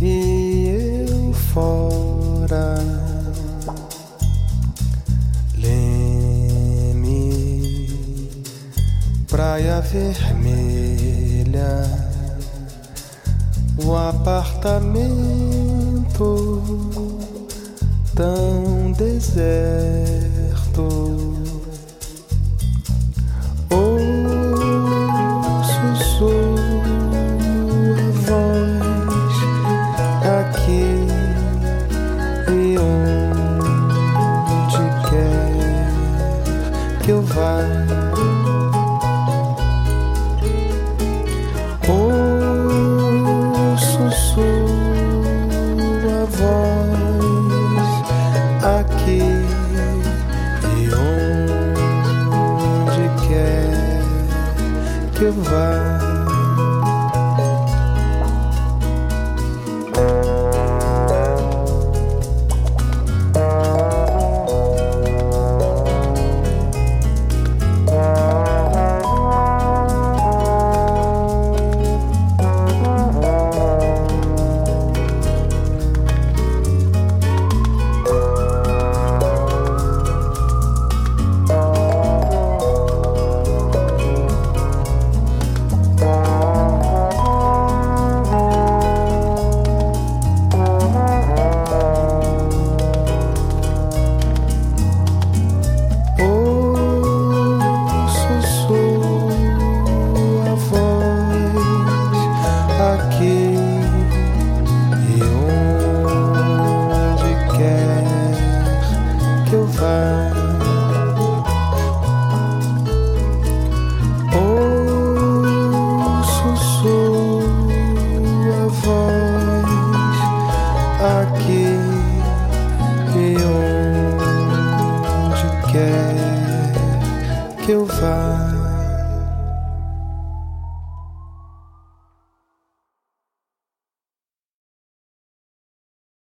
e eu fora. Leme, praia vermelha, o apartamento tão deserto. Que eu vá, ouço sua voz aqui e onde quer que eu vá. Ouço sua voz aqui e onde quer que eu vá.